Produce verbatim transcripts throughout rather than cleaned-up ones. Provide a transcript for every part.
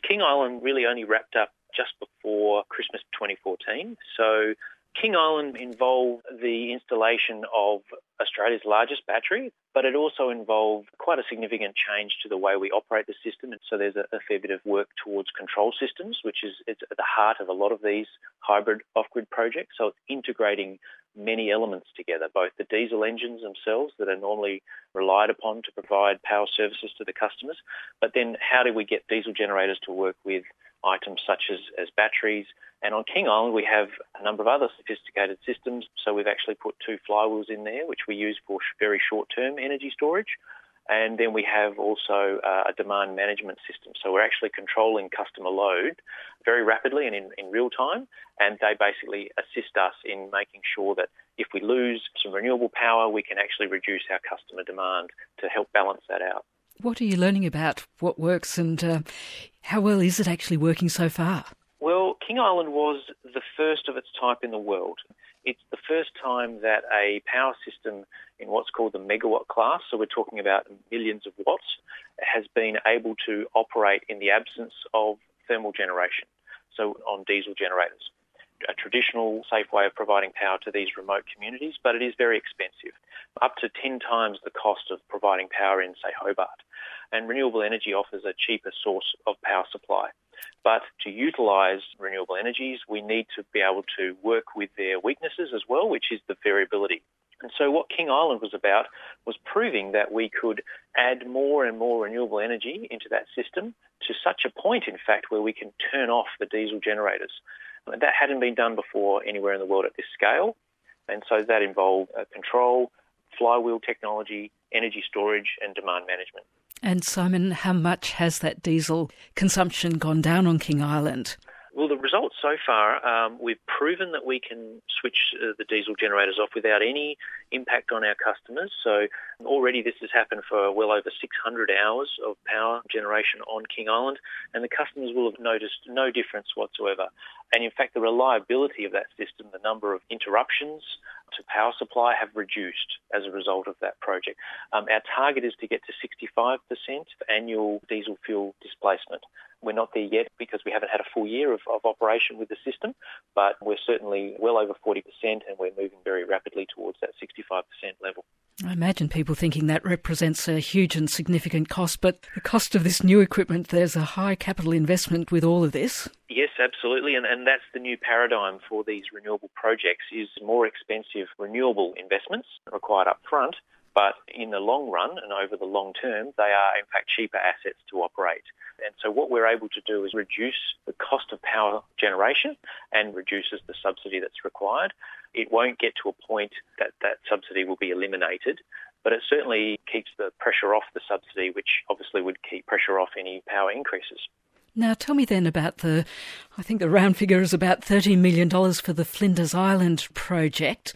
King Island really only wrapped up just before Christmas twenty fourteen. So King Island involved the installation of Australia's largest battery, but it also involved quite a significant change to the way we operate the system. And so there's a, a fair bit of work towards control systems, which is it's at the heart of a lot of these hybrid off-grid projects. So it's integrating many elements together, both the diesel engines themselves that are normally relied upon to provide power services to the customers, but then how do we get diesel generators to work with items such as, as batteries. And on King Island, we have a number of other sophisticated systems. So we've actually put two flywheels in there, which we use for very short-term energy storage. And then we have also uh, a demand management system. So we're actually controlling customer load very rapidly and in, in real time. And they basically assist us in making sure that if we lose some renewable power, we can actually reduce our customer demand to help balance that out. What are you learning about what works and uh, how well is it actually working so far? Well, King Island was the first of its type in the world. It's the first time that a power system in what's called the megawatt class, so we're talking about millions of watts, has been able to operate in the absence of thermal generation, so on diesel generators. A traditional safe way of providing power to these remote communities, but it is very expensive, up to ten times the cost of providing power in, say, Hobart. And renewable energy offers a cheaper source of power supply. But to utilise renewable energies, we need to be able to work with their weaknesses as well, which is the variability. And so what King Island was about was proving that we could add more and more renewable energy into that system to such a point, in fact, where we can turn off the diesel generators. That hadn't been done before anywhere in the world at this scale. And so that involved uh, control, flywheel technology, energy storage and demand management. And Simon, how much has that diesel consumption gone down on King Island? Well, the results so far, um, we've proven that we can switch uh, the diesel generators off without any impact on our customers. So already this has happened for well over six hundred hours of power generation on King Island, and the customers will have noticed no difference whatsoever. And in fact, the reliability of that system, the number of interruptions to power supply have reduced as a result of that project. Um, our target is to get to sixty-five percent annual diesel fuel displacement. We're not there yet because we haven't had a full year of, of operation with the system, but we're certainly well over forty percent and we're moving very rapidly towards that sixty-five percent level. I imagine people thinking that represents a huge and significant cost, but the cost of this new equipment, there's a high capital investment with all of this. Yes, absolutely, and, and that's the new paradigm for these renewable projects, is more expensive renewable investments required up front, but in the long run and over the long term, they are in fact cheaper assets to operate. And so what we're able to do is reduce the cost of power generation and reduces the subsidy that's required. It won't get to a point that that subsidy will be eliminated, but it certainly keeps the pressure off the subsidy, which obviously would keep pressure off any power increases. Now, tell me then about the, I think the round figure is about thirteen million dollars for the Flinders Island project.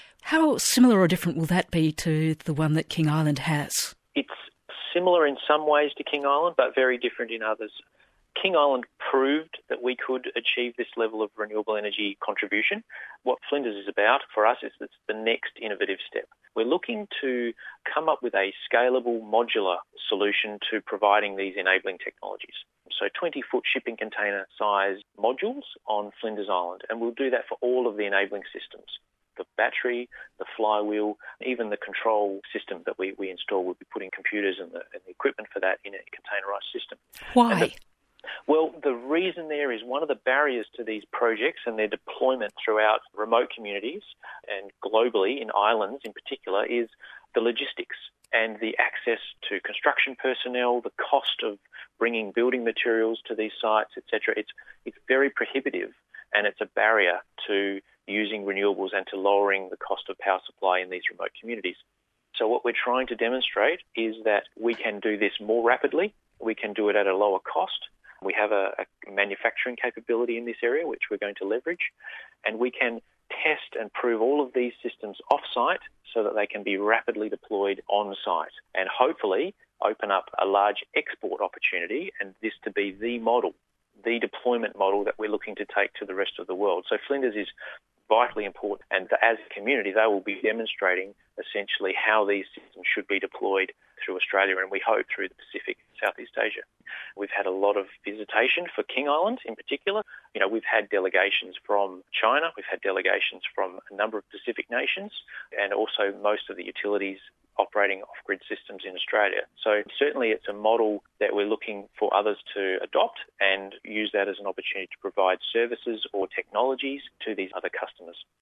How similar or different will that be to the one that King Island has? It's similar in some ways to King Island, but very different in others. King Island proved that we could achieve this level of renewable energy contribution. What Flinders is about for us is it's the next innovative step. We're looking to come up with a scalable, modular solution to providing these enabling technologies. So twenty-foot shipping container size modules on Flinders Island, and we'll do that for all of the enabling systems. The battery, the flywheel, even the control system that we, we install, we'll be putting computers and the, and the equipment for that in a containerised system. Why? The, well, the reason there is one of the barriers to these projects and their deployment throughout remote communities and globally in islands in particular is the logistics and the access to construction personnel, the cost of bringing building materials to these sites, et cetera. It's, it's very prohibitive and it's a barrier to using renewables and to lowering the cost of power supply in these remote communities. So what we're trying to demonstrate is that we can do this more rapidly, we can do it at a lower cost. We have a, a manufacturing capability in this area which we're going to leverage, and we can test and prove all of these systems off-site so that they can be rapidly deployed on-site and hopefully open up a large export opportunity and this to be the model, the deployment model that we're looking to take to the rest of the world. So Flinders is vitally important. And as a community, they will be demonstrating essentially how these systems should be deployed through Australia and we hope through the Pacific and Southeast Asia. We've had a lot of visitation for King Island in particular. You know, we've had delegations from China, we've had delegations from a number of Pacific nations, and also most of the utilities operating off-grid systems in Australia. So certainly it's a model that we're looking for others to adopt and use that as an opportunity to provide services or technologies to these other customers.